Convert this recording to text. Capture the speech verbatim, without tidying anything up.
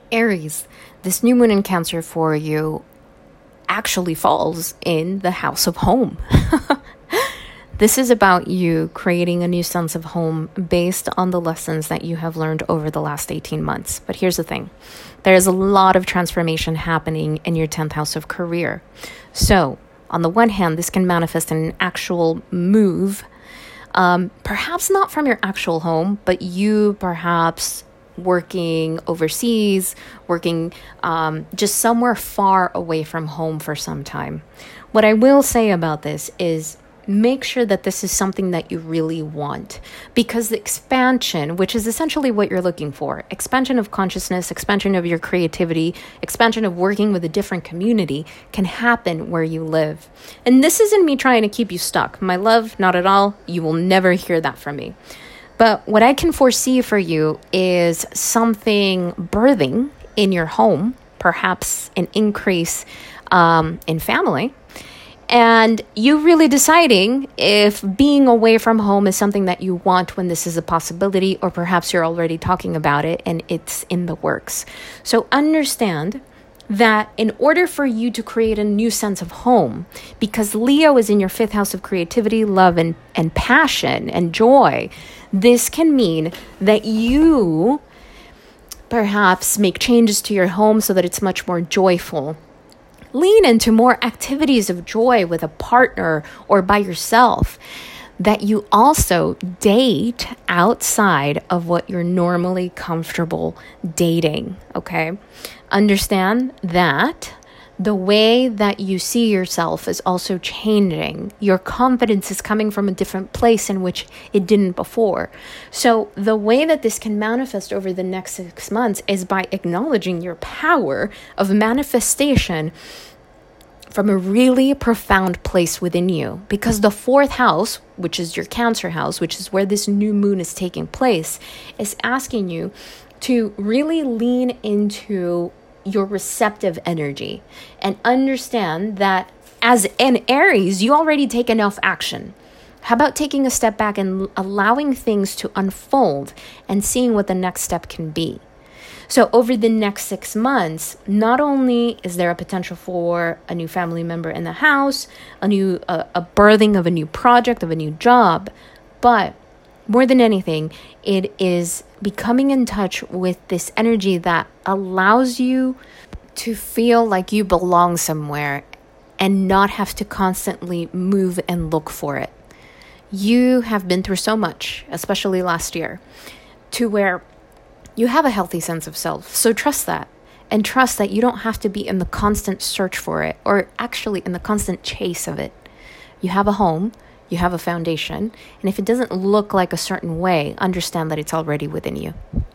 Aries, this new moon in Cancer for you actually falls in the house of home. This is about you creating a new sense of home based on the lessons that you have learned over the last eighteen months. But here's the thing. There is a lot of transformation happening in your tenth house of career. So, on the one hand, this can manifest in an actual move, um, perhaps not from your actual home, but you perhaps working overseas, working um, just somewhere far away from home for some time. What I will say about this is make sure that this is something that you really want, because the expansion, which is essentially what you're looking for, expansion of consciousness, expansion of your creativity, expansion of working with a different community, can happen where you live. And this isn't me trying to keep you stuck. My love, not at all. You will never hear that from me. But what I can foresee for you is something birthing in your home, perhaps an increase um, in family, and you really deciding if being away from home is something that you want when this is a possibility, or perhaps you're already talking about it and it's in the works. So understand that in order for you to create a new sense of home, because Leo is in your fifth house of creativity, love, and, and passion and joy, this can mean that you perhaps make changes to your home so that it's much more joyful. Lean into more activities of joy with a partner or by yourself, that you also date outside of what you're normally comfortable dating, okay? Understand that the way that you see yourself is also changing. Your confidence is coming from a different place in which it didn't before. So the way that this can manifest over the next six months is by acknowledging your power of manifestation from a really profound place within you. Because the fourth house, which is your Cancer house, which is where this new moon is taking place, is asking you to really lean into your receptive energy and understand that as an Aries, you already take enough action. How about taking a step back and allowing things to unfold and seeing what the next step can be? So over the next six months, not only is there a potential for a new family member in the house, a new uh, a birthing of a new project, of a new job, but more than anything, it is becoming in touch with this energy that allows you to feel like you belong somewhere and not have to constantly move and look for it. You have been through so much, especially last year, to where you have a healthy sense of self. So trust that, and trust that you don't have to be in the constant search for it, or actually in the constant chase of it. You have a home. You have a foundation, and if it doesn't look like a certain way, understand that it's already within you.